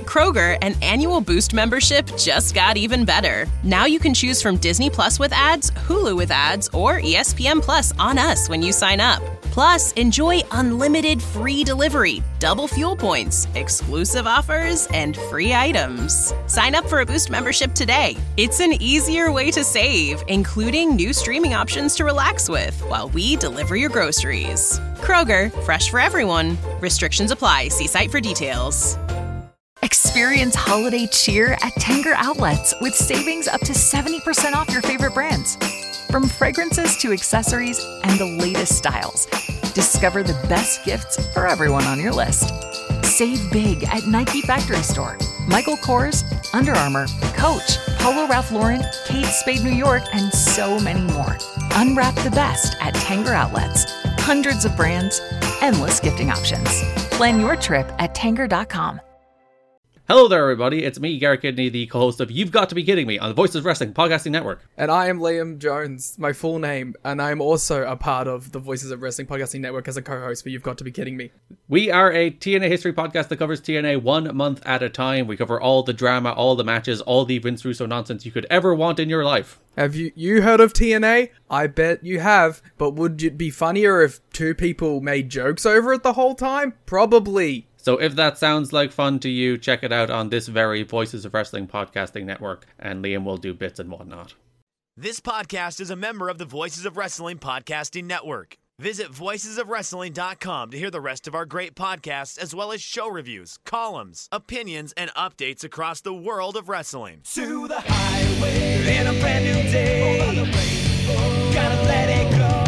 Kroger, an annual Boost membership just got even better. Now you can choose from Disney Plus with ads, Hulu with ads, or ESPN Plus on us when you sign up. Plus, enjoy unlimited free delivery, double fuel points, exclusive offers, and free items. Sign up for a Boost membership today. It's an easier way to save, including new streaming options to relax with while we deliver your groceries. Kroger, fresh for everyone. Restrictions apply. See site for details. Experience holiday cheer at Tanger Outlets with savings up to 70% off your favorite brands. From fragrances to accessories and the latest styles, discover the best gifts for everyone on your list. Save big at Nike Factory Store, Michael Kors, Under Armour, Coach, Polo Ralph Lauren, Kate Spade New York, and so many more. Unwrap the best at Tanger Outlets. Hundreds of brands, endless gifting options. Plan your trip at Tanger.com. Hello there, everybody. It's me, Garrett Kidney, the co-host of You've Got to Be Kidding Me on the Voices of Wrestling Podcasting Network. And I am Liam Jones, my full name, and I'm also a part of the Voices of Wrestling Podcasting Network as a co-host for You've Got to Be Kidding Me. We are a TNA history podcast that covers TNA 1 month at a time. We cover all the drama, all the matches, all the Vince Russo nonsense you could ever want in your life. Have you heard of TNA? I bet you have, but would it be funnier if two people made jokes over it the whole time? Probably. So if that sounds like fun to you, check it out on this very Voices of Wrestling Podcasting Network, and Liam will do bits and whatnot. This podcast is a member of the Voices of Wrestling Podcasting Network. Visit voicesofwrestling.com to hear the rest of our great podcasts, as well as show reviews, columns, opinions, and updates across the world of wrestling. To the highway in a brand new day. Over the rainbow, gotta let it go.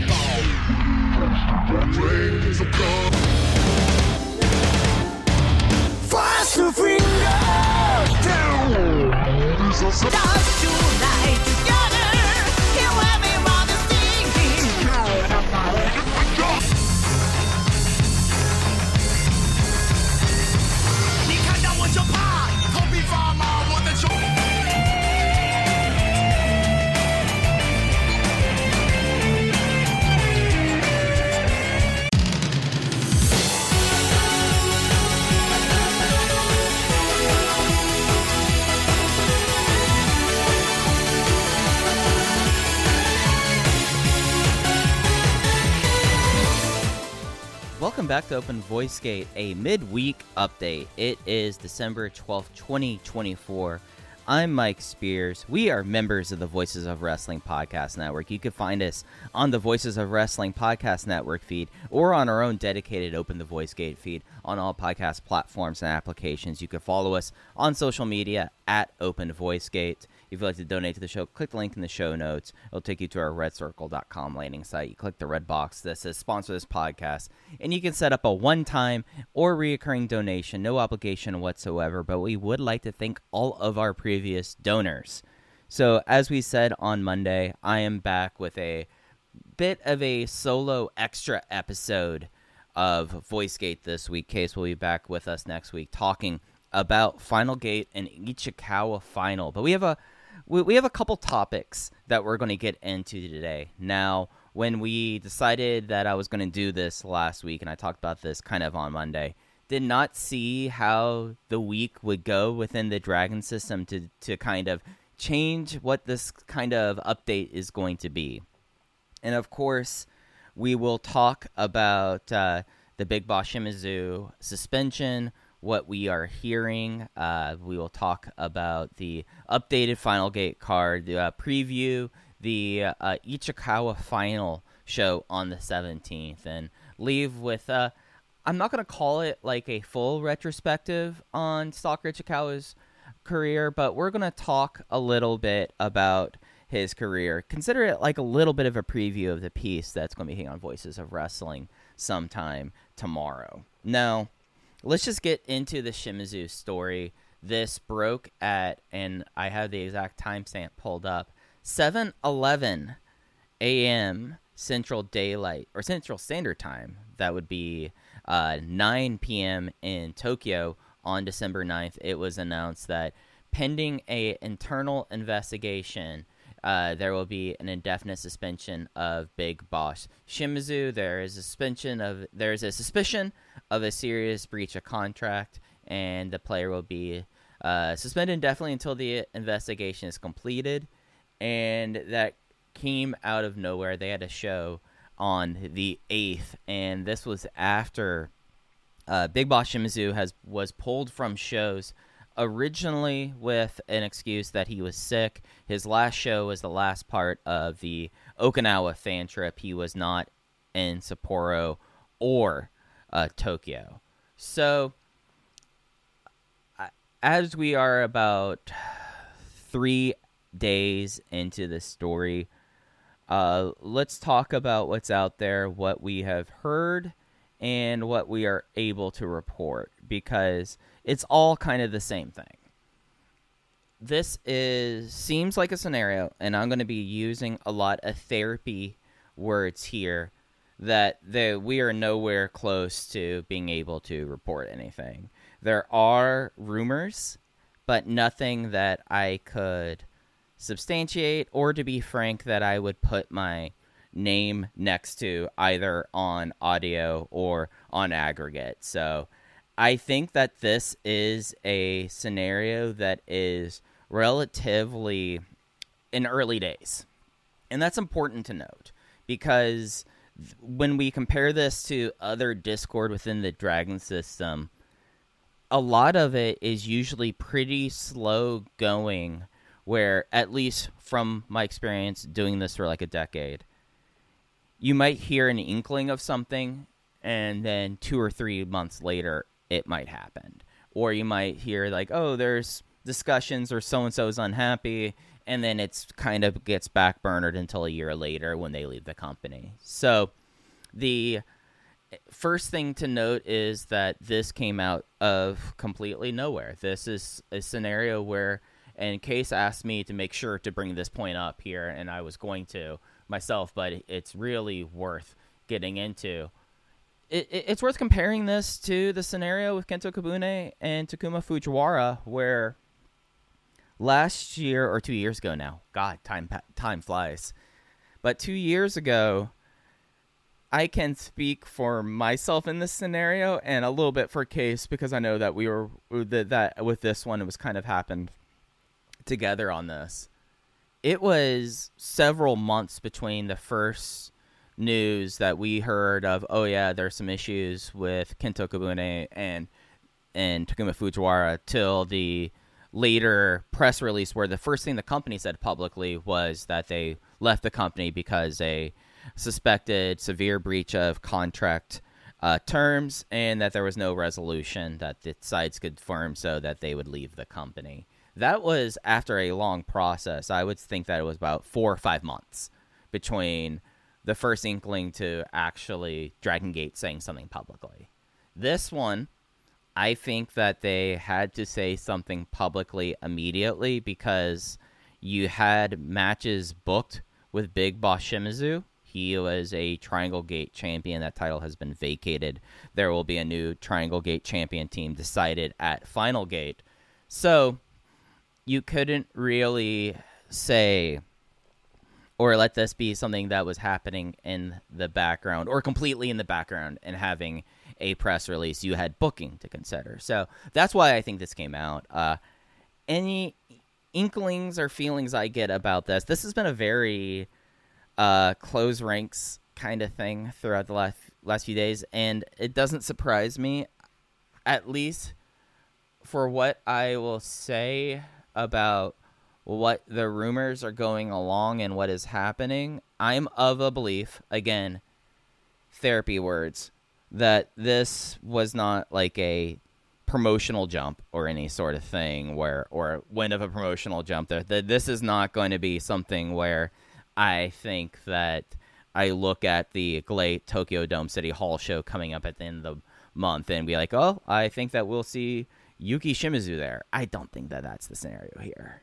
So rains are gone. Fast to freedom. Down. Dance tonight together. Here everyone is singing. Ni kan da want your part. Hope you find my one that you. Welcome back to Open Voice Gate, a midweek update. It is December 12th, 2024. I'm Mike Spears. We are members of the Voices of Wrestling Podcast Network. You can find us on the Voices of Wrestling Podcast Network feed or on our own dedicated Open the Voice Gate feed on all podcast platforms and applications. You can follow us on social media at Open Voice Gate. If you'd like to donate to the show, click the link in the show notes. It'll take you to our redcircle.com landing site. You click the red box that says sponsor this podcast, and you can set up a one-time or reoccurring donation, no obligation whatsoever, but we would like to thank all of our previous donors. So as we said on Monday, I am back with a bit of a solo extra episode of VoiceGate this week. Case will be back with us next week talking about Final Gate and Ichikawa Final. But we have a couple topics that we're going to get into today. Now, when we decided that I was going to do this last week, and I talked about this kind of on Monday, did not see how the week would go within the Dragon system to kind of change what this kind of update is going to be. And of course, we will talk about the Big Boss Shimizu suspension, what we are hearing. We will talk about the updated Final Gate card, the preview, the Ichikawa Final show on the 17th, and leave with, I'm not going to call it like a full retrospective on Stalker Ichikawa's career, but we're going to talk a little bit about his career. Consider it like a little bit of a preview of the piece that's going to be hitting on Voices of Wrestling sometime tomorrow. Now, let's just get into the Shimizu story. This broke at, and I have the exact timestamp pulled up, 7:11 a.m. Central Daylight, or Central Standard Time. That would be 9 p.m. in Tokyo on December 9th. It was announced that pending a internal investigation, there will be an indefinite suspension of Big Boss Shimizu. There is a suspicion of a serious breach of contract, and the player will be suspended indefinitely until the investigation is completed. And that came out of nowhere. They had a show on the 8th, and this was after Big Boss Shimizu was pulled from shows originally with an excuse that he was sick. His last show was the last part of the Okinawa fan trip. He was not in Sapporo or Tokyo. So, as we are about 3 days into the story, let's talk about what's out there, what we have heard, and what we are able to report, because it's all kind of the same thing. This seems like a scenario, and I'm going to be using a lot of therapy words here, that we are nowhere close to being able to report anything. There are rumors, but nothing that I could substantiate, or, to be frank, that I would put my name next to either on audio or on aggregate. So I think that this is a scenario that is relatively in early days. And that's important to note, because when we compare this to other Discord within the Dragon system, a lot of it is usually pretty slow going, where, at least from my experience doing this for like a decade, you might hear an inkling of something, and then 2 or 3 months later, it might happen. Or you might hear like, oh, there's discussions, or so-and-so is unhappy, and then it's kind of gets backburnered until a year later when they leave the company. So the first thing to note is that this came out of completely nowhere. This is a scenario where, and Case asked me to make sure to bring this point up here, and I was going to myself, but it's really worth getting into. It's worth comparing this to the scenario with Kento Kabune and Takuma Fujiwara, where last year, or 2 years ago now, God, time flies, but 2 years ago, I can speak for myself in this scenario and a little bit for Case, because I know that that with this one, it was kind of happened together on this. It was several months between the first news that we heard of, oh yeah, there's some issues with Kento Kabune and Takuma Fujiwara, till the later press release where the first thing the company said publicly was that they left the company because a suspected severe breach of contract terms, and that there was no resolution that the sides could form so that they would leave the company. That was after a long process. I would think that it was about 4 or 5 months between the first inkling to actually Dragon Gate saying something publicly. This one, I think that they had to say something publicly immediately, because you had matches booked with Big Boss Shimizu. He was a Triangle Gate champion. That title has been vacated. There will be a new Triangle Gate champion team decided at Final Gate. So you couldn't really say, or let this be something that was happening in the background, or completely in the background, and having a press release. You had booking to consider. So that's why I think this came out. Any inklings or feelings I get about this has been a very close ranks kind of thing throughout the last few days, and it doesn't surprise me, at least for what I will say about what the rumors are going along and what is happening. I'm of a belief, again, therapy words, that this was not like a promotional jump or any sort of thing or win of a promotional jump there. This is not going to be something where I think that I look at the GLEAT Tokyo Dome City Hall show coming up at the end of the month and be like, oh, I think that we'll see Yuki Shimizu there. I don't think that that's the scenario here.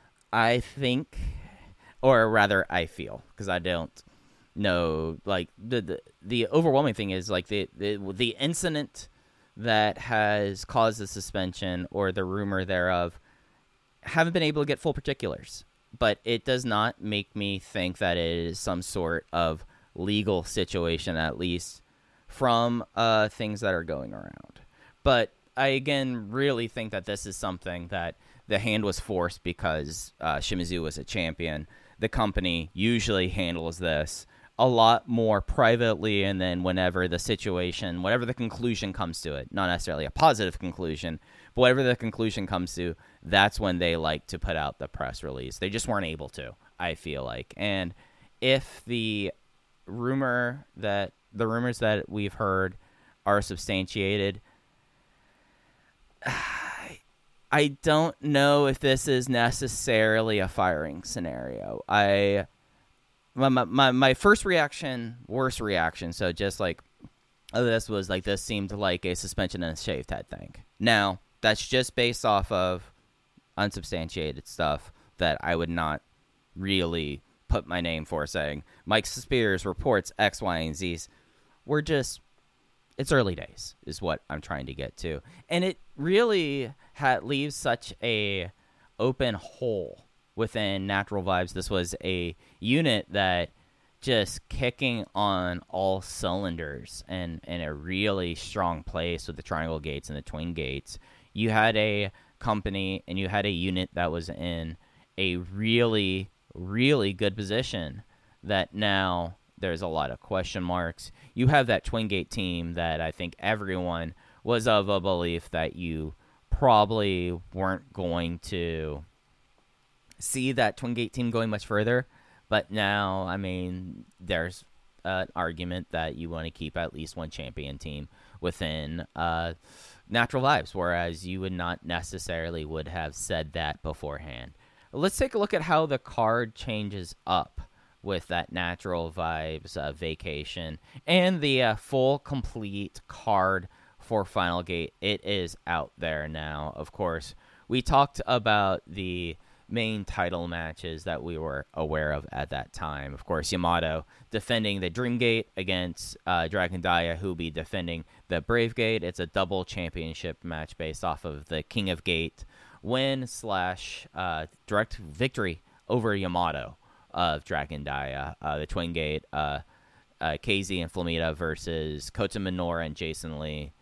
I think, or rather I feel, because I don't know, like the overwhelming thing is like the incident that has caused the suspension or the rumor thereof, haven't been able to get full particulars. But it does not make me think that it is some sort of legal situation, at least from things that are going around. But again really think that this is something that the hand was forced because Shimizu was a champion. The company usually handles this a lot more privately, and then whenever the situation, whatever the conclusion comes to it, not necessarily a positive conclusion, but whatever the conclusion comes to, that's when they like to put out the press release. They just weren't able to, I feel like. And if the rumors that we've heard are substantiated, I don't know if this is necessarily a firing scenario. My first reaction, worst reaction, so just like this was like, this seemed like a suspension and a shaved head thing. Now, that's just based off of unsubstantiated stuff that I would not really put my name for, saying Mike Spears reports X, Y, and Z's. It's early days is what I'm trying to get to. And it really leaves such a open hole within Natural Vibes. This was a unit that just kicking on all cylinders and in a really strong place with the triangle gates and the twin gates. You had a company and you had a unit that was in a really, really good position that now there's a lot of question marks. You have that twin gate team that I think everyone was of a belief that you probably weren't going to see that twin gate team going much further. But now, I mean, there's an argument that you want to keep at least one champion team within Natural Vibes, whereas you would not necessarily would have said that beforehand. Let's take a look at how the card changes up with that Natural Vibes vacation and the full complete card for Final Gate. It is out there now. Of course, we talked about the main title matches that we were aware of at that time. Of course, Yamato defending the Dream Gate against Dragon Dia, who will be defending the Brave Gate. It's a double championship match based off of the King of Gate win / direct victory over Yamato of Dragon Dia. The Twin Gate, KZ and Flamita versus Kota Minoura and Jason Lee.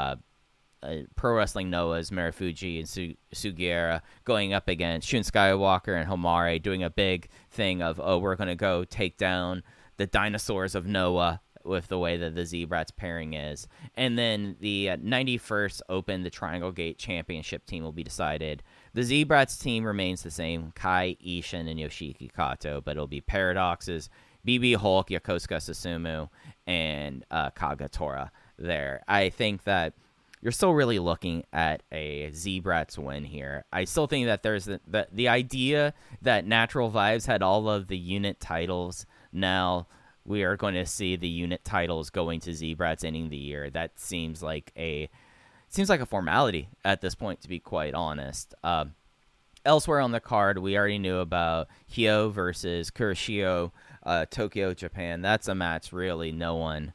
Pro Wrestling Noah's Marufuji and Sugiura going up against Shun Skywalker and Homare, doing a big thing of, we're going to go take down the dinosaurs of Noah with the way that the Z-Brats pairing is. And then the 91st Open, the Triangle Gate Championship team will be decided. The Z-Brats team remains the same, Kai, Ishin, and Yoshiki Kato, but it'll be Paradoxes, BB Hulk, Yokosuka Susumu, and Kagatora there. I think that you're still really looking at a Z-Brats win here. I still think that there's the idea that Natural Vibes had all of the unit titles. Now we are going to see the unit titles going to Z-Brats ending the year. That seems like a formality at this point, to be quite honest. Elsewhere on the card, we already knew about Hyo versus Kuroshio, Tokyo, Japan. That's a match really no one...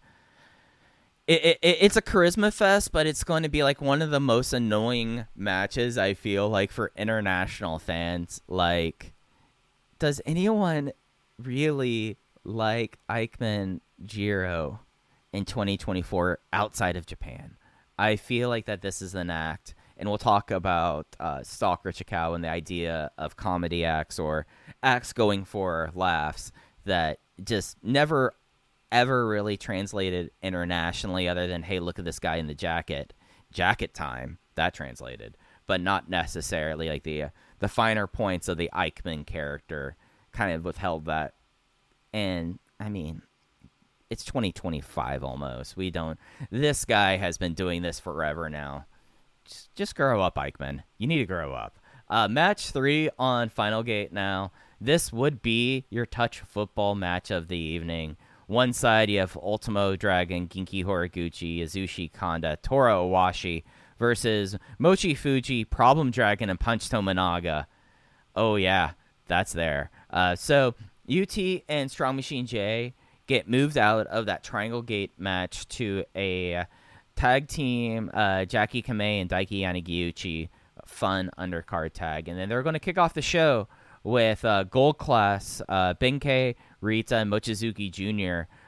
It's a charisma fest, but it's going to be like one of the most annoying matches, I feel like, for international fans. Like, does anyone really like Ikemen Jiro in 2024 outside of Japan? I feel like that this is an act, and we'll talk about Stalker Chikao and the idea of comedy acts or acts going for laughs that just never ever really translated internationally, other than, hey, look at this guy in the jacket time, that translated, but not necessarily like the finer points of the Ikemen character kind of withheld that. And I mean, it's 2025 almost. This guy has been doing this forever now. Just grow up, Ikemen. You need to grow up. Match 3 on Final Gate now. This would be your touch football match of the evening. One side, you have Ultimo Dragon, Genki Horiguchi, Yasushi Kanda, Tora Owashi versus Mochi Fuji, Problem Dragon, and Punch Tominaga. Oh, yeah, that's there. So UT and Strong Machine J get moved out of that Triangle Gate match to a tag team, Jackie Kamei and Daiki Yanagiuchi, fun undercard tag. And then they're going to kick off the show with Gold Class, Benkei, Rita, and Mochizuki Jr.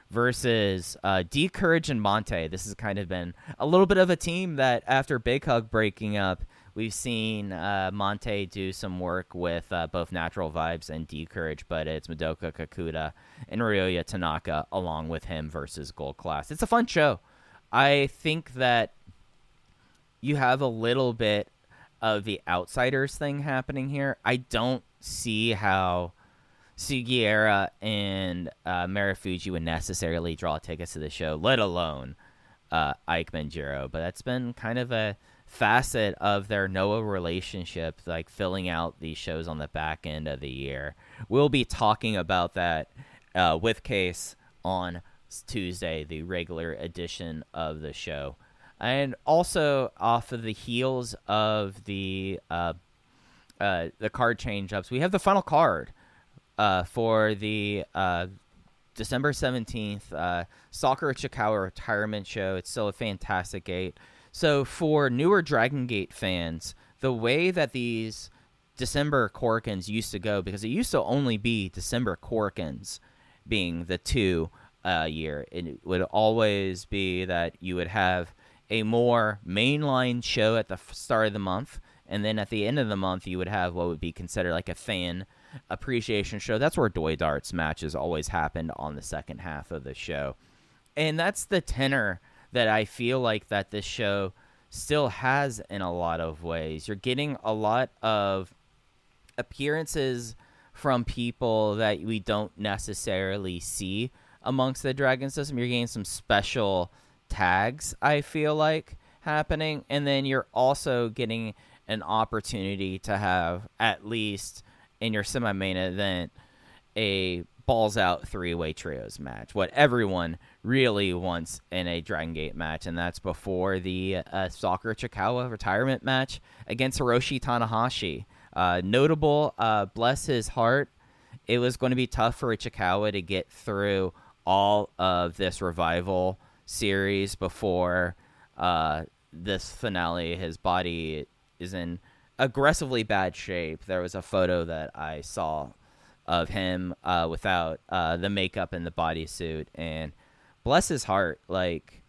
versus D Courage and Monte. This has kind of been a little bit of a team that after Big Hug breaking up, we've seen Monte do some work with both Natural Vibes and D Courage, but it's Madoka Kakuta and Ryoya Tanaka along with him versus Gold Class. It's a fun show. I think that you have a little bit of the outsiders thing happening here. I don't see how Sugiura and Marufuji would necessarily draw tickets to the show, let alone Ike Manjiro. But that's been kind of a facet of their Noah relationship, like filling out these shows on the back end of the year. We'll be talking about that with Case on Tuesday, the regular edition of the show. And also off of the heels of the card change-ups, we have the final card for the December 17th Sakura Chikawa retirement show. It's still a fantastic gate. So for newer Dragon Gate fans, the way that these December Korakuens used to go, because it used to only be December Korakuens being the two year, it would always be that you would have a more mainline show at the start of the month, and then at the end of the month you would have what would be considered like a fan appreciation show. That's where Doi Darts matches always happened on the second half of the show. And that's the tenor that I feel like that this show still has in a lot of ways. You're getting a lot of appearances from people that we don't necessarily see amongst the Dragon system. You're getting some special tags, I feel like, happening, and then you're also getting an opportunity to have, at least in your semi-main event, a balls out three-way trios match, what everyone really wants in a Dragon Gate match, and that's before the Sakura Chikawa retirement match against Hiroshi Tanahashi. Notable, bless his heart, it was going to be tough for Ichikawa to get through all of this revival series before this finale. His body is in aggressively bad shape. There was a photo that I saw of him without the makeup and the bodysuit, and bless his heart, like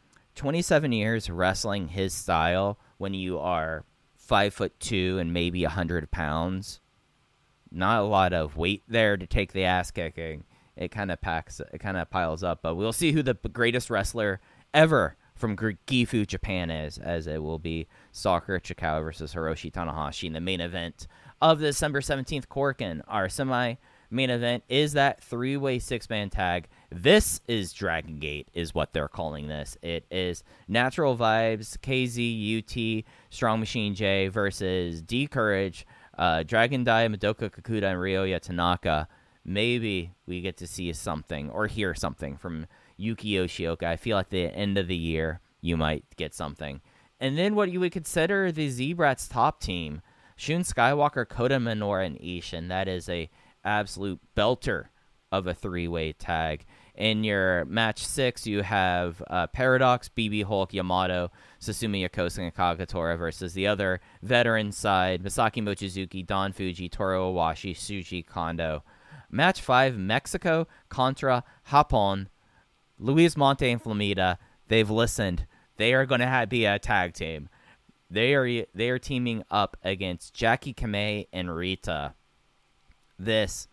27 years wrestling his style when you are 5'2" and maybe 100 pounds, not a lot of weight there to take the ass kicking. It kind of piles up, but we'll see who the greatest wrestler ever from Gifu, Japan is, as it will be Sakura Chikawa versus Hiroshi Tanahashi in the main event of the December 17th Korakuen. Our semi-main event is that three-way six-man tag. This is Dragon Gate, is what they're calling this. It is Natural Vibes, KZ, UT, Strong Machine J versus D Courage, Dragon Dai, Madoka Kakuta, and Ryoya Tanaka. Maybe we get to see something or hear something from Yuki Yoshioka. I feel like the end of the year you might get something. And then what you would consider the Z-Brats top team, Shun Skywalker, Kota Minoura, and Ishin. That is a absolute belter of a three-way tag. In your match 6, you have Paradox, BB Hulk, Yamato, Susumu Yokosuka, and Kagatora versus the other veteran side, Masaki Mochizuki, Don Fuji, Toru Owashi, Shuji Kondo. Match 5, Mexico contra Japón. Luis Monte and Flamita, they've listened. They are going to be a tag team. They are teaming up against Jackie Kamei and Rita. This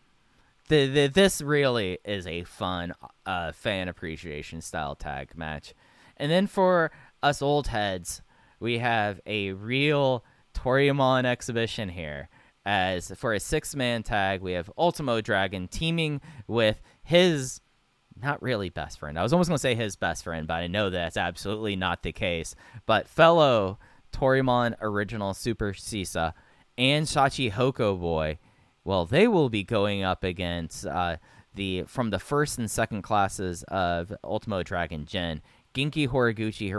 really is a fun fan appreciation style tag match. And then for us old heads, we have a real Toryumon exhibition here. As for a six-man tag, we have Ultimo Dragon teaming with his, not really best friend. I was almost going to say his best friend, but I know that's absolutely not the case. But fellow Toryumon original Super Sisa and Shachi Hoko Boy, well, they will be going up against from the first and second classes of Ultimo Dragon Gen, Genki Horiguchi,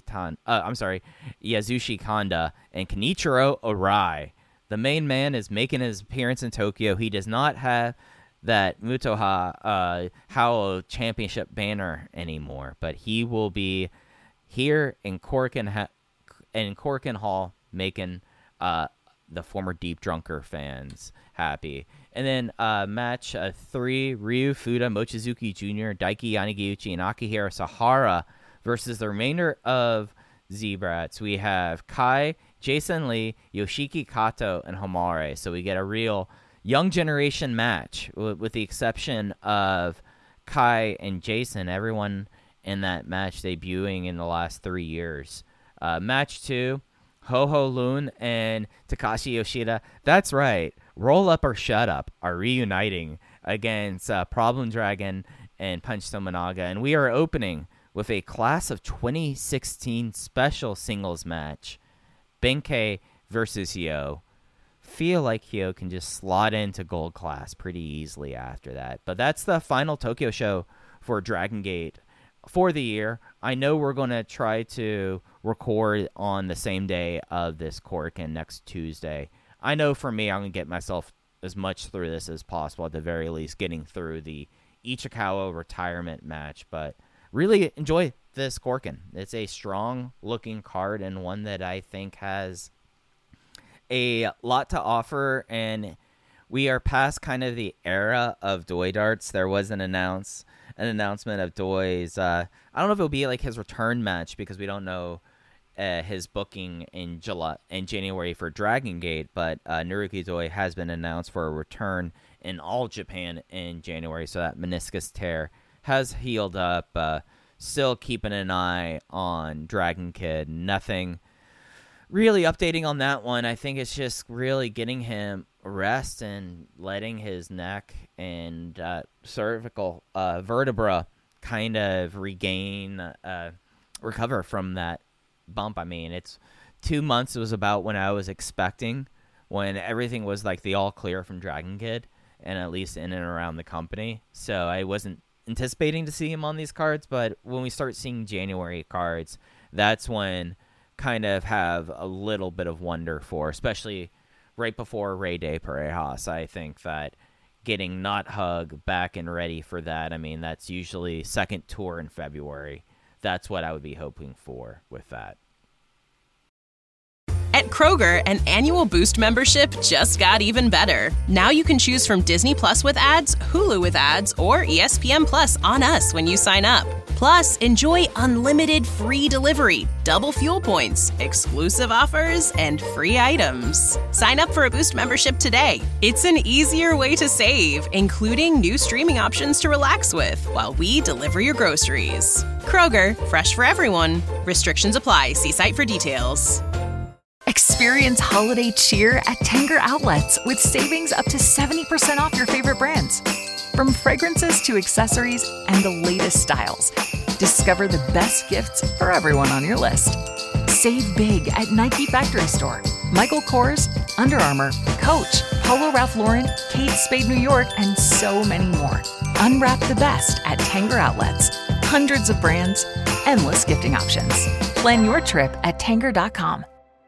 Yasushi Kanda, and Kenichiro Arai. The main man is making his appearance in Tokyo. He does not have that Mutoha Hao Championship banner anymore, but he will be here in Korakuen Hall making the former Deep Drunker fans happy. And then match 3, Ryu Fuda, Mochizuki Jr., Daiki Yanagiuchi, and Akihiro Sahara versus the remainder of Z-Brats. We have Kai, Jason Lee, Yoshiki Kato, and Homare. So we get a real young generation match, with the exception of Kai and Jason. Everyone in that match debuting in the last 3 years. Match 2, Ho-Ho Lun and Takashi Yoshida. That's right. Roll Up or Shut Up are reuniting against Problem Dragon and Punch Tominaga. And we are opening with a Class of 2016 special singles match. Benkei versus Hyo. Feel like Hyo can just slot into Gold Class pretty easily after that. But that's the final Tokyo show for Dragon Gate for the year. I know we're going to try to record on the same day of this Korakuen next Tuesday. I know for me, I'm going to get myself as much through this as possible, at the very least, getting through the Ichikawa retirement match. But really enjoy this Korakuen. It's a strong-looking card and one that I think has a lot to offer, and we are past kind of the era of Doi darts. There was an announcement of Doi's, I don't know if it'll be like his return match, because we don't know his booking in January for Dragon Gate, but Naruki Doi has been announced for a return in All Japan in January, so that meniscus tear has healed up. Still keeping an eye on Dragon Kid. Nothing really updating on that one. I think it's just really getting him rest and letting his neck and cervical vertebra kind of recover from that bump. I mean, it's 2 months. It was about when I was expecting, when everything was like the all clear from Dragon Kid, and at least in and around the company. So I wasn't anticipating to see him on these cards, but when we start seeing January cards, that's when kind of have a little bit of wonder for, especially right before Rey de Parejas. I think that getting Not Hug back and ready for that, I mean, that's usually second tour in February. That's what I would be hoping for with that. At Kroger, an annual Boost membership just got even better. Now you can choose from Disney Plus with ads, Hulu with ads, or ESPN Plus on us when you sign up. Plus, enjoy unlimited free delivery, double fuel points, exclusive offers, and free items. Sign up for a Boost membership today. It's an easier way to save, including new streaming options to relax with while we deliver your groceries. Kroger, fresh for everyone. Restrictions apply. See site for details. Experience holiday cheer at Tanger Outlets with savings up to 70% off your favorite brands. From fragrances to accessories and the latest styles, discover the best gifts for everyone on your list. Save big at Nike Factory Store, Michael Kors, Under Armour, Coach, Polo Ralph Lauren, Kate Spade New York, and so many more. Unwrap the best at Tanger Outlets. Hundreds of brands, endless gifting options. Plan your trip at Tanger.com.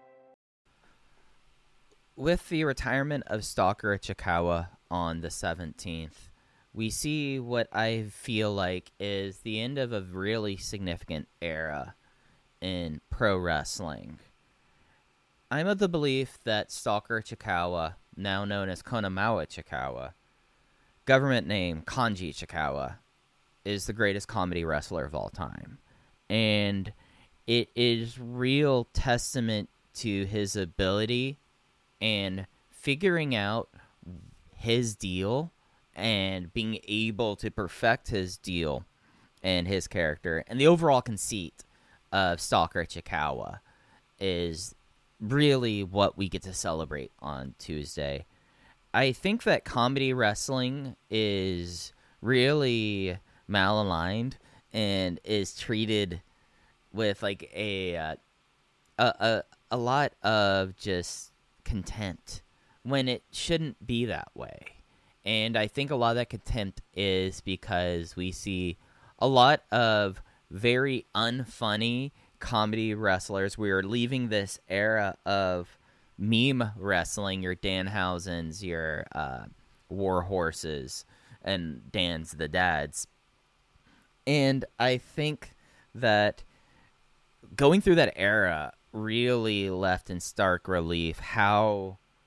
With the retirement of Stalker Ichikawa on the 17th, we see what I feel like is the end of a really significant era in pro wrestling. I'm of the belief that Stalker Ichikawa, now known as Konamawa Ichikawa, government name Kanji Ichikawa, is the greatest comedy wrestler of all time. And it is real testament to his ability and figuring out his deal and being able to perfect his deal and his character. And the overall conceit of Stalker Ichikawa is really what we get to celebrate on Tuesday. I think that comedy wrestling is really malaligned and is treated with like a lot of just contempt when it shouldn't be that way. And I think a lot of that contempt is because we see a lot of very unfunny comedy wrestlers. We are leaving this era of meme wrestling, your Danhausens, your War Horses, and Dan's the Dads. And I think that going through that era really left in stark relief how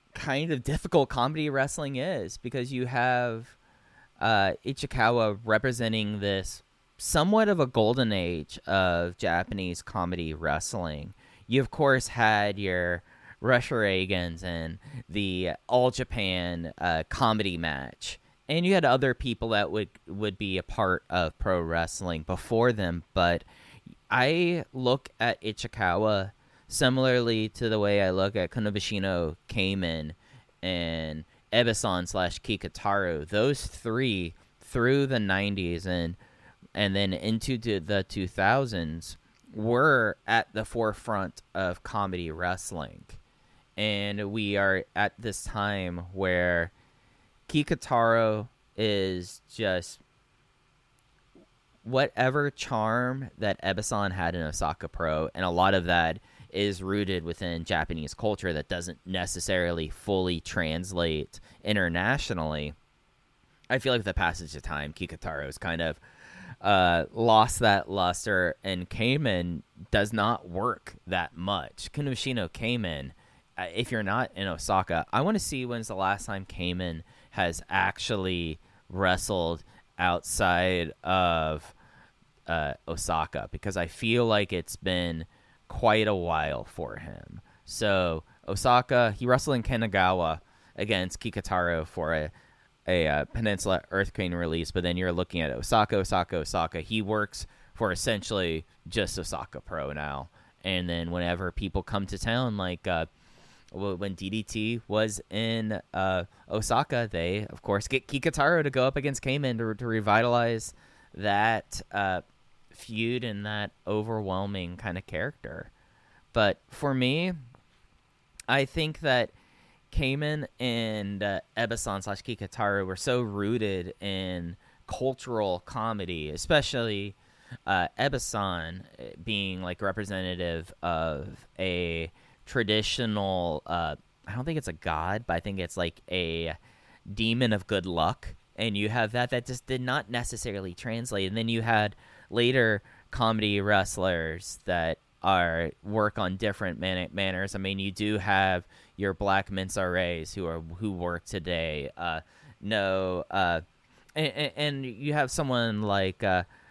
kind of difficult comedy wrestling is, because you have Ichikawa representing this somewhat of a golden age of Japanese comedy wrestling. You, of course, had your Russia Reagans and the All Japan comedy match. And you had other people that would be a part of pro wrestling before them. But I look at Ichikawa similarly to the way I look at Konobishino Cayman and Ebasan / Kikutaru. Those three through the 90s and then into the 2000s were at the forefront of comedy wrestling. And we are at this time where Kikutaro is just whatever charm that Ebasan had in Osaka Pro, and a lot of that is rooted within Japanese culture that doesn't necessarily fully translate internationally. I feel like with the passage of time, Kikutaro's kind of lost that luster, and Cayman does not work that much. Konobishino Cayman, if you're not in Osaka, I want to see when's the last time Cayman has actually wrestled outside of Osaka, because I feel like it's been quite a while for him. So Osaka, he wrestled in Kanagawa against Kikutaro for a Peninsula Earthquake release, but then you're looking at Osaka. He works for essentially just Osaka Pro now. And then whenever people come to town, like when DDT was in Osaka, they, of course, get Kikutaro to go up against Cayman to revitalize that feud and that overwhelming kind of character. But for me, I think that Cayman and Ebasan / Kikutaro were so rooted in cultural comedy, especially Ebasan being like representative of a traditional, I don't think it's a god, but I think it's like a demon of good luck. And you have that just did not necessarily translate. And then you had later comedy wrestlers that work on different manners. I mean, you do have your Black Mensa Rays who work today. And you have someone like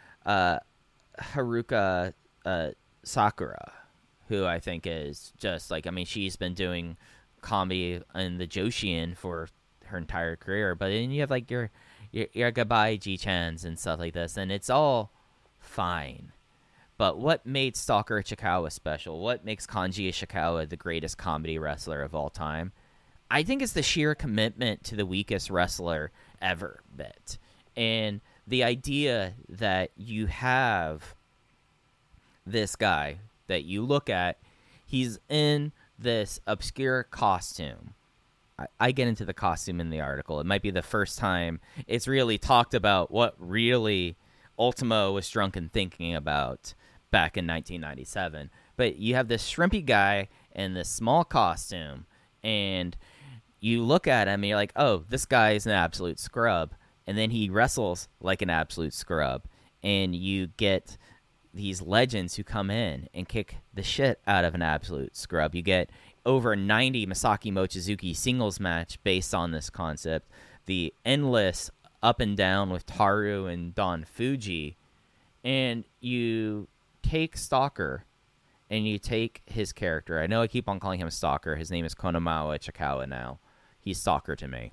Haruka Sakura, who I think is just like, I mean, she's been doing comedy in the Joshiin for her entire career. But then you have like your Gabai G-Chans and stuff like this, and it's all fine. But what made Stalker Ichikawa special? What makes Kanji Ishikawa the greatest comedy wrestler of all time? I think it's the sheer commitment to the weakest wrestler ever bit. And the idea that you have this guy that you look at, he's in this obscure costume. I get into the costume in the article. It might be the first time it's really talked about what really Ultimo was drunken thinking about back in 1997. But you have this shrimpy guy in this small costume, and you look at him and you're like, oh, this guy is an absolute scrub. And then he wrestles like an absolute scrub. And you get these legends who come in and kick the shit out of an absolute scrub. You get over 90 Masaki Mochizuki singles match based on this concept. The endless up and down with Taru and Don Fuji. And you take Stalker and you take his character. I know I keep on calling him Stalker. His name is Konomawa Ichikawa now. He's Stalker to me.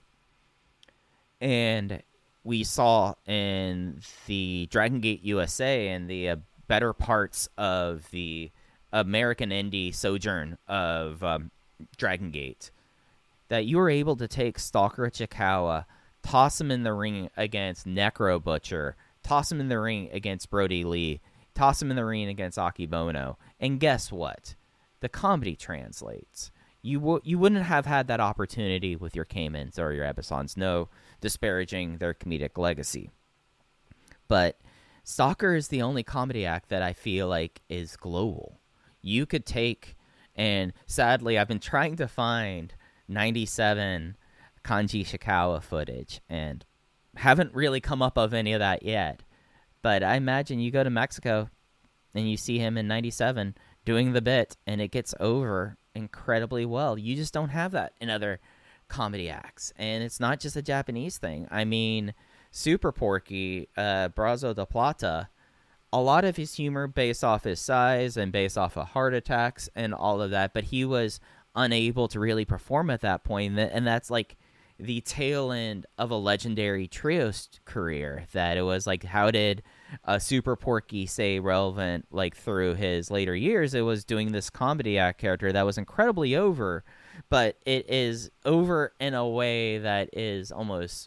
And we saw in the Dragon Gate USA and the better parts of the American indie sojourn of Dragon Gate that you were able to take Stalker Ichikawa, toss him in the ring against Necro Butcher, toss him in the ring against Brody Lee, toss him in the ring against Akibono, and guess what? The comedy translates. You wouldn't have had that opportunity with your Caymans or your Ebasans, no disparaging their comedic legacy. But Stalker is the only comedy act that I feel like is global. You could take, and sadly I've been trying to find 97 Kanji Ishikawa footage and haven't really come up of any of that yet. But I imagine you go to Mexico and you see him in 97 doing the bit and it gets over incredibly well. You just don't have that in other comedy acts. And it's not just a Japanese thing. I mean, Super Porky, Brazo de Plata, a lot of his humor based off his size and based off of heart attacks and all of that, but he was unable to really perform at that point. And that's like the tail end of a legendary trio's career, that it was like, how did Super Porky stay relevant like through his later years? It was doing this comedy act character that was incredibly over, but it is over in a way that is almost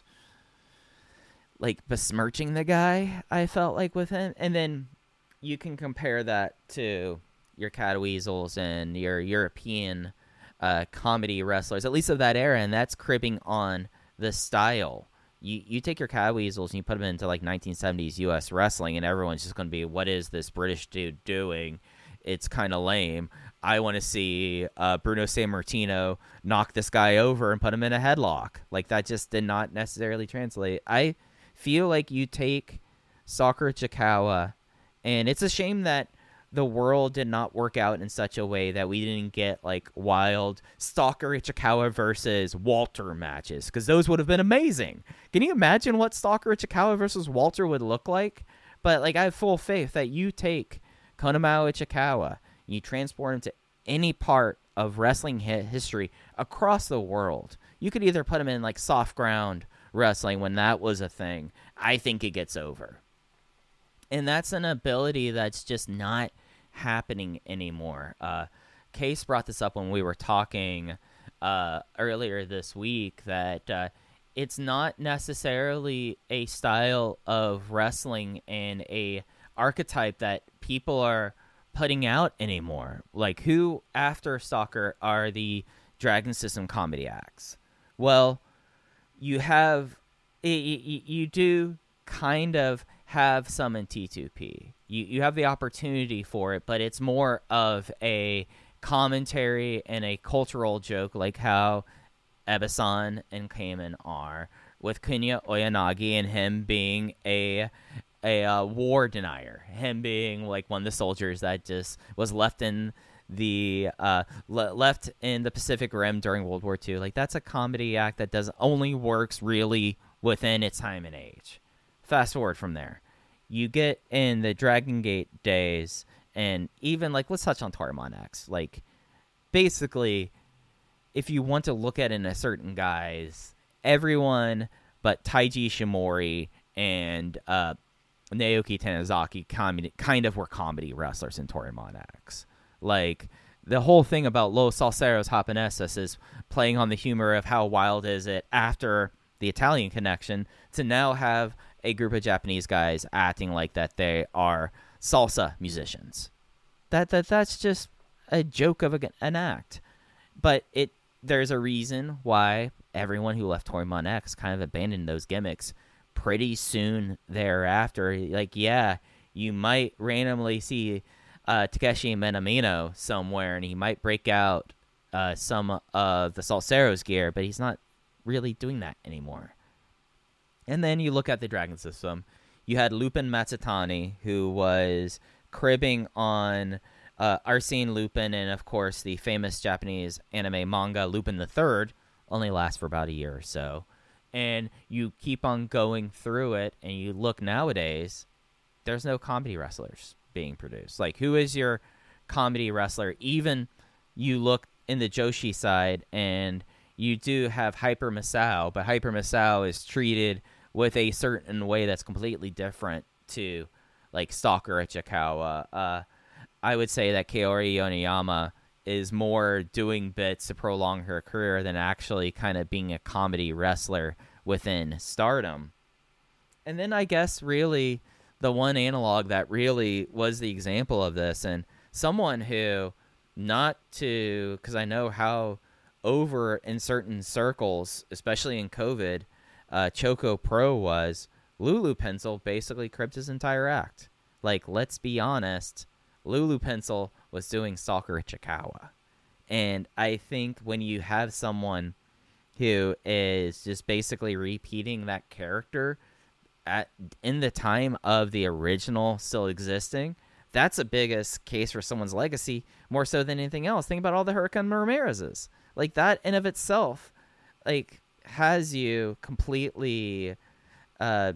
like besmirching the guy, I felt like, with him. And then you can compare that to your Catweasels and your European comedy wrestlers, at least of that era, and that's cribbing on the style. You take your Catweasels and you put them into like 1970s US wrestling, and everyone's just going to be, what is this British dude doing? It's kind of lame. I want to see Bruno Sammartino knock this guy over and put him in a headlock. Like, that just did not necessarily translate. I feel like you take Sakura Ichikawa, and it's a shame that the world did not work out in such a way that we didn't get like wild Sakura Ichikawa versus Walter matches, because those would have been amazing. Can you imagine what Sakura Ichikawa versus Walter would look like? But like, I have full faith that you take Konamao Ichikawa, you transport him to any part of wrestling history across the world. You could either put him in like soft ground wrestling when that was a thing. I think it gets over. And that's an ability that's just not happening anymore. Case brought this up when we were talking earlier this week, that it's not necessarily a style of wrestling and a archetype that people are putting out anymore. Like, who after soccer are the Dragon System comedy acts? Well, you have, you do kind of have some in T2P. You have the opportunity for it, but it's more of a commentary and a cultural joke, like how Ebisan and Cayman are, with Kunya Oyanagi and him being a war denier, him being like one of the soldiers that just was left in the left in the Pacific Rim during World War II. Like, that's a comedy act that only works really within its time and age. Fast forward from there, you get in the Dragon Gate days, and even like, let's touch on Toryumon X. Like, basically, if you want to look at it in a certain guise, everyone but Taiji Ishimori and Naoki Tanizaki kind of were comedy wrestlers in Toryumon X. Like, the whole thing about Los Salseros Japoneses is playing on the humor of how wild is it after the Italian connection to now have a group of Japanese guys acting like that they are salsa musicians. That's just a joke of an act. But there's a reason why everyone who left Toryumon X kind of abandoned those gimmicks pretty soon thereafter. Like, yeah, you might randomly see Takeshi Minamino somewhere, and he might break out some of the Salseros gear, but he's not really doing that anymore. And then you look at the Dragon System. You had Lupin Matsutani, who was cribbing on Arsene Lupin, and of course the famous Japanese anime manga Lupin III, only lasts for about a year or so. And you keep on going through it, and you look nowadays, there's no comedy wrestlers being produced. Like, who is your comedy wrestler? Even you look in the Joshi side, and you do have Hyper Misao, but Hyper Misao is treated with a certain way that's completely different to, like, Sakura Ichikawa. I would say that Kaori Yoneyama is more doing bits to prolong her career than actually kind of being a comedy wrestler within Stardom. And then I guess really the one analog that really was the example of this, and someone who, because I know how over in certain circles, especially in COVID, Choco Pro was, Lulu Pencil basically cribbed his entire act. Like, let's be honest, Lulu Pencil was doing Sakura Ichikawa. And I think when you have someone who is just basically repeating that character in the time of the original still existing, that's the biggest case for someone's legacy, more so than anything else. Think about all the Hurricane Ramirez's. Like, that in of itself like has you completely I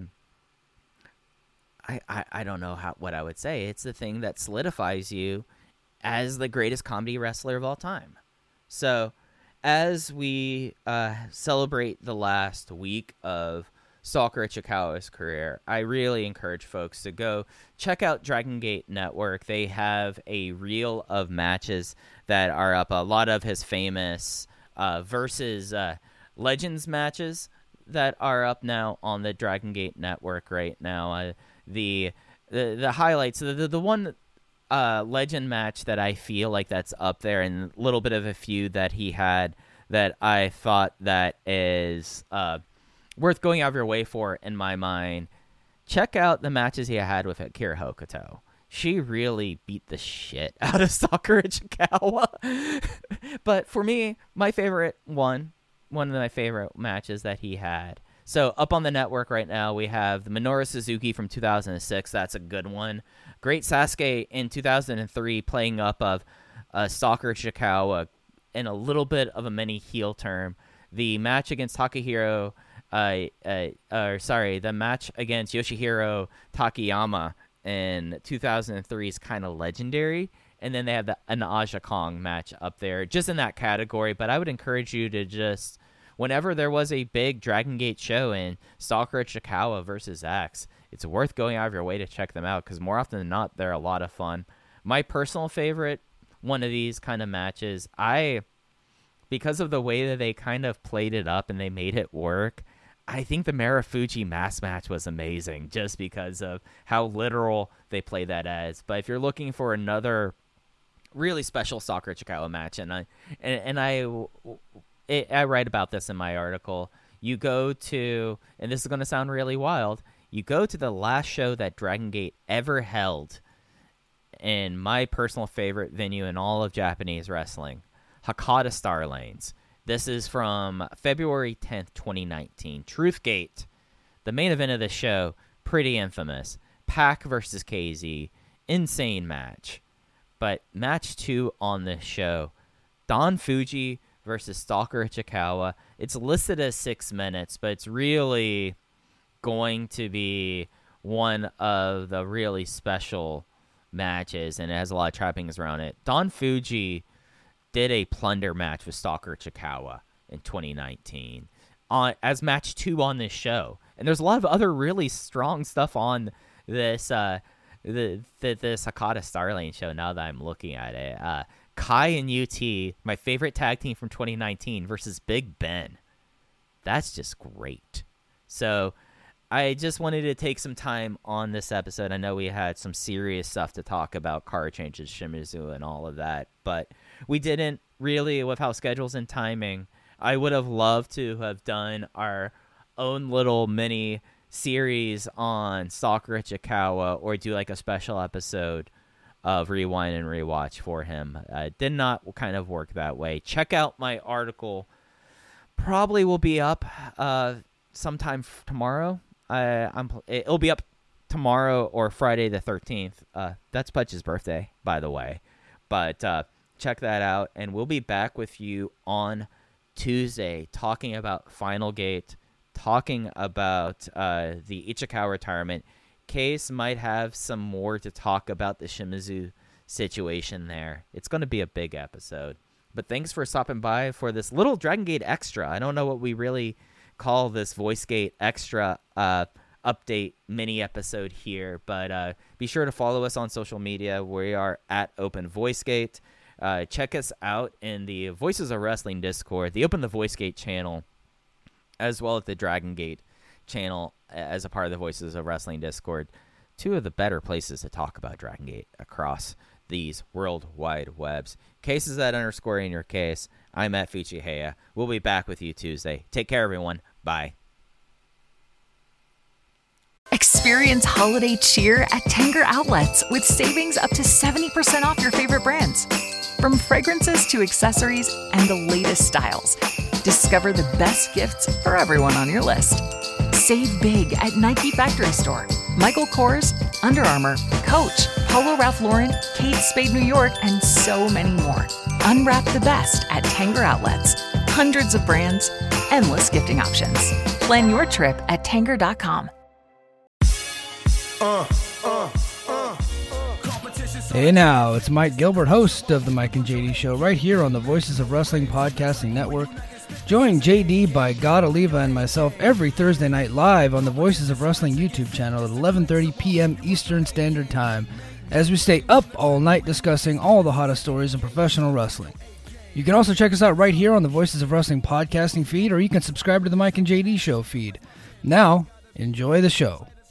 don't know what I would say. It's the thing that solidifies you as the greatest comedy wrestler of all time. So as we celebrate the last week of Stalker Ichikawa's career, I really encourage folks to go check out Dragon Gate Network. They have a reel of matches that are up, a lot of his famous versus Legends matches that are up now on the Dragon Gate Network right now. The highlights, the one Legend match that I feel like that's up there, and a little bit of a feud that he had that I thought that is worth going out of your way for in my mind. Check out the matches he had with Akira Hokuto. She really beat the shit out of Stalker Ichikawa. But for me, my favorite one of my favorite matches that he had. So up on the network right now, we have the Minoru Suzuki from 2006. That's a good one. Great Sasuke in 2003 playing up of Stalker Ichikawa in a little bit of a mini heel turn. The match against the match against Yoshihiro Takayama in 2003 is kind of legendary. And then they have an Aja Kong match up there, just in that category. But I would encourage you to just, whenever there was a big Dragon Gate show in Stalker Ichikawa versus X, it's worth going out of your way to check them out, because more often than not, they're a lot of fun. My personal favorite one of these kind of matches, because of the way that they kind of played it up and they made it work, I think the Marufuji mask match was amazing, just because of how literal they play that as. But if you're looking for another really special Stalker Ichikawa match, and I write about this in my article, you go to, and this is going to sound really wild, you go to the last show that Dragon Gate ever held in my personal favorite venue in all of Japanese wrestling, Hakata Star Lanes. This is from February 10th, 2019. Truth Gate. The main event of the show, pretty infamous. Pac versus KZ. Insane match. But match 2 on this show, Don Fuji versus Stalker Ichikawa. It's listed as 6 minutes, but it's really going to be one of the really special matches, and it has a lot of trappings around it. Don Fuji did a plunder match with Stalker Ichikawa in 2019 as match 2 on this show. And there's a lot of other really strong stuff on this this Hakata Star Lane show now that I'm looking at it. Kai and UT, my favorite tag team from 2019, versus Big Ben. That's just great. So I just wanted to take some time on this episode. I know we had some serious stuff to talk about, car changes, Shimizu, and all of that, but we didn't really, with how schedules and timing. I would have loved to have done our own little mini series on Stalker Ichikawa, or do like a special episode of Rewind and Rewatch for him. Did not kind of work that way. Check out my article. Probably will be up sometime tomorrow. It'll be up tomorrow or Friday the 13th. That's Putch's birthday, by the way. But check that out, and we'll be back with you on Tuesday talking about Final Gate, talking about the Ichikawa retirement. Case might have some more to talk about the Shimizu situation there. It's going to be a big episode. But thanks for stopping by for this little Dragon Gate Extra. I don't know what we really call this VoiceGate Extra update mini episode here, but be sure to follow us on social media. We are at Open VoiceGate. Check us out in the Voices of Wrestling Discord, the Open the VoiceGate channel, as well as the Dragon Gate channel as a part of the Voices of Wrestling Discord. 2 of the better places to talk about Dragon Gate across these worldwide webs. Case is at _ in your case. I'm at Fuchiheya. We'll be back with you Tuesday. Take care, everyone. Bye. Experience holiday cheer at Tanger Outlets with savings up to 70% off your favorite brands. From fragrances to accessories and the latest styles, discover the best gifts for everyone on your list. Save big at Nike Factory Store, Michael Kors, Under Armour, Coach, Polo Ralph Lauren, Kate Spade New York, and so many more. Unwrap the best at Tanger Outlets. Hundreds of brands, endless gifting options. Plan your trip at Tanger.com. Hey now, it's Mike Gilbert, host of the Mike and JD Show, right here on the Voices of Wrestling Podcasting Network. Join JD by God Oliva and myself every Thursday night live on the Voices of Wrestling YouTube channel at 11:30 p.m. Eastern Standard Time, as we stay up all night discussing all the hottest stories in professional wrestling. You can also check us out right here on the Voices of Wrestling Podcasting feed, or you can subscribe to the Mike and JD Show feed. Now, enjoy the show.